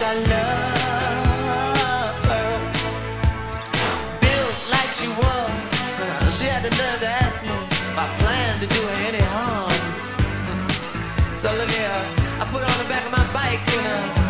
I love her. Built like she was, she had the nerve to ask me if I planned to do her any harm. So look here, I put her on the back of my bike,